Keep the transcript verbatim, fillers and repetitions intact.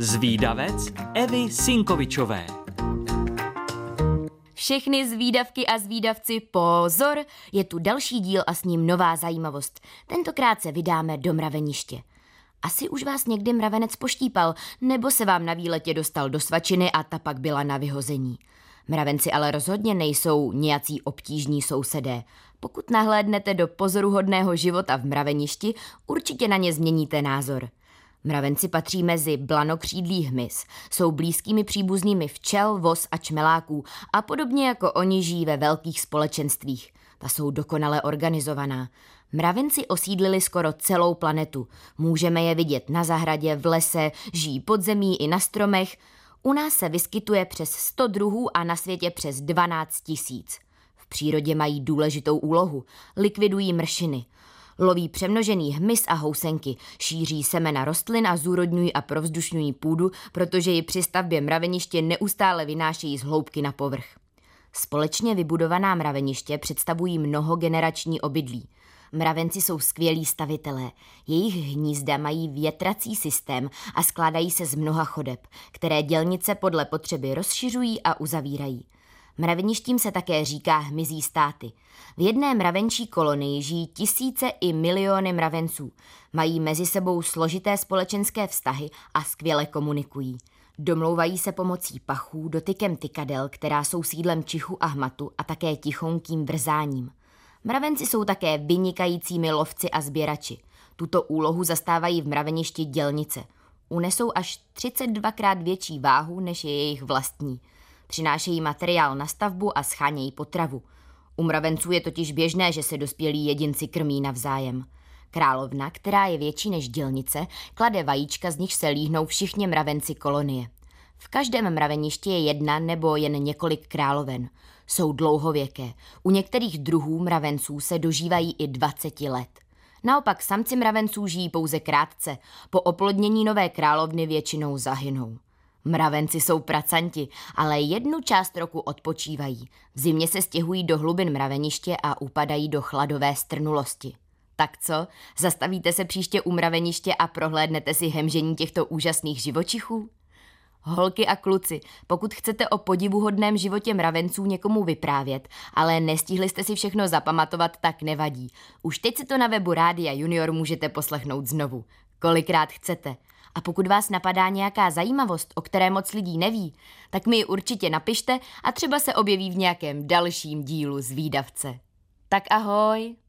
Zvídavec Evy Sinkovičové. Všechny zvídavky a zvídavci, pozor, je tu další díl a s ním nová zajímavost. Tentokrát se vydáme do mraveniště. Asi už vás někdy mravenec poštípal, nebo se vám na výletě dostal do svačiny a ta pak byla na vyhození. Mravenci ale rozhodně nejsou nějací obtížní sousedé. Pokud nahlédnete do pozoruhodného života v mraveništi, určitě na ně změníte názor. Mravenci patří mezi blanokřídlý hmyz, jsou blízkými příbuznými včel, vos a čmeláků a podobně jako oni žijí ve velkých společenstvích. Ta jsou dokonale organizovaná. Mravenci osídlili skoro celou planetu. Můžeme je vidět na zahradě, v lese, žijí pod zemí i na stromech. U nás se vyskytuje přes sto druhů a na světě přes dvanáct tisíc. V přírodě mají důležitou úlohu. Likvidují mršiny. Loví přemnožený hmyz a housenky, šíří semena rostlin a zúrodňují a provzdušňují půdu, protože ji při stavbě mraveniště neustále vynášejí z hloubky na povrch. Společně vybudovaná mraveniště představují mnohogenerační obydlí. Mravenci jsou skvělí stavitelé. Jejich hnízda mají větrací systém a skládají se z mnoha chodeb, které dělnice podle potřeby rozšiřují a uzavírají. Mraveništím se také říká hmyzí státy. V jedné mravenčí kolonii žijí tisíce i miliony mravenců. Mají mezi sebou složité společenské vztahy a skvěle komunikují. Domlouvají se pomocí pachů, dotykem tykadel, která jsou sídlem čichu a hmatu, a také tichonkým vrzáním. Mravenci jsou také vynikajícími lovci a sběrači. Tuto úlohu zastávají v mraveništi dělnice. Unesou až třicet dvakrát větší váhu, než je jejich vlastní. Přinášejí materiál na stavbu a schánějí potravu. U mravenců je totiž běžné, že se dospělí jedinci krmí navzájem. Královna, která je větší než dělnice, klade vajíčka, z nich se líhnou všichni mravenci kolonie. V každém mraveništi je jedna nebo jen několik královen. Jsou dlouhověké. U některých druhů mravenců se dožívají i dvacet let. Naopak samci mravenců žijí pouze krátce. Po oplodnění nové královny většinou zahynou. Mravenci jsou pracanti, ale jednu část roku odpočívají. V zimě se stěhují do hlubin mraveniště a upadají do chladové strnulosti. Tak co? Zastavíte se příště u mraveniště a prohlédnete si hemžení těchto úžasných živočichů? Holky a kluci, pokud chcete o podivuhodném životě mravenců někomu vyprávět, ale nestihli jste si všechno zapamatovat, tak nevadí. Už teď si to na webu Rádia Junior můžete poslechnout znovu. Kolikrát chcete. A pokud vás napadá nějaká zajímavost, o které moc lidí neví, tak mi ji určitě napište a třeba se objeví v nějakém dalším dílu Zvídavce. Tak ahoj!